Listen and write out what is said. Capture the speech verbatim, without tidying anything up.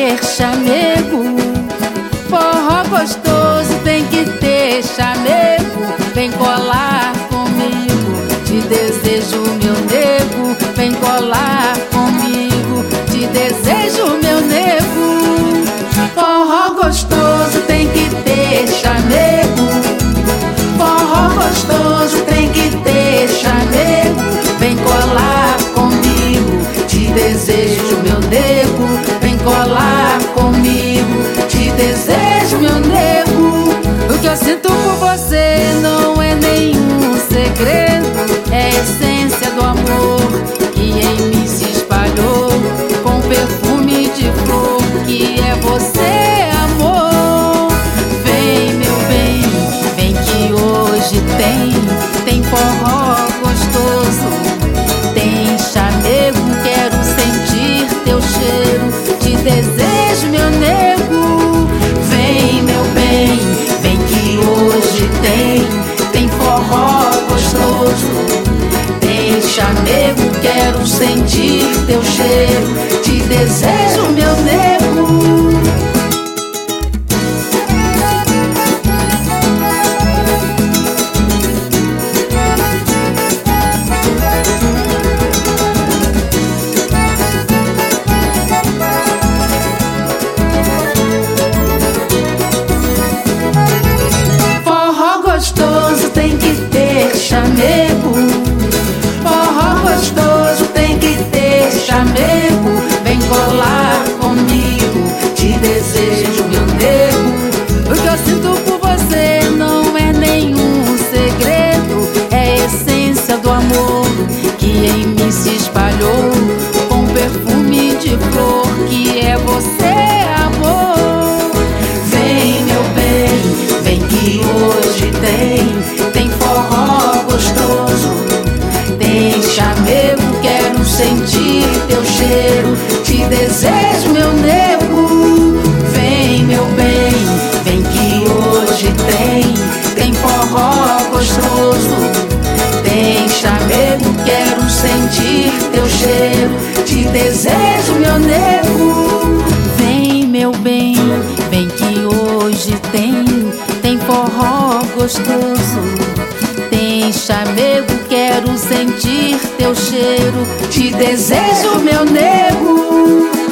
ter chamego. Forró gostoso tem que ter chamego. Vem colar comigo, te desejo meu nego. Vem colar comigo, te desejo meu nego. Forró gostoso tem que ter chamego. Forró gostoso tem que ter chamego. Vem colar comigo, te desejo meu nego. Vem colar comigo, te desejo meu nego. O que eu sinto por você não é nenhum segredo. É a essência do amor que em mim se espalhou, com perfume de flor que é você, amor. Vem meu bem, vem que hoje tem Tem forró gostoso, tem chamego. Quero sentir teu cheiro, te desejo meu nego. Vem meu bem, vem que hoje tem Tem forró gostoso, tem chamego. Quero sentir teu cheiro, te desejo meu nego. Gostoso tem que ter chamego. Forró gostoso tem que ter chamego. Vem colar comigo, te desejo meu nego. O que eu sinto por você não é nenhum segredo. É a essência do amor que em mim se espalhou, com perfume de flor que é você, amor. Vem meu bem, vem que hoje tem Tem forró gostoso, tem chamego. Quero sentir teu cheiro, te desejo meu nego. Vem meu bem, vem que hoje tem Tem forró gostoso, tem chamego. Quero sentir teu cheiro, te desejo meu nego. Vem meu bem, vem que hoje tem Tem forró gostoso, tem chamego. Quero sentir teu cheiro, te desejo meu nego.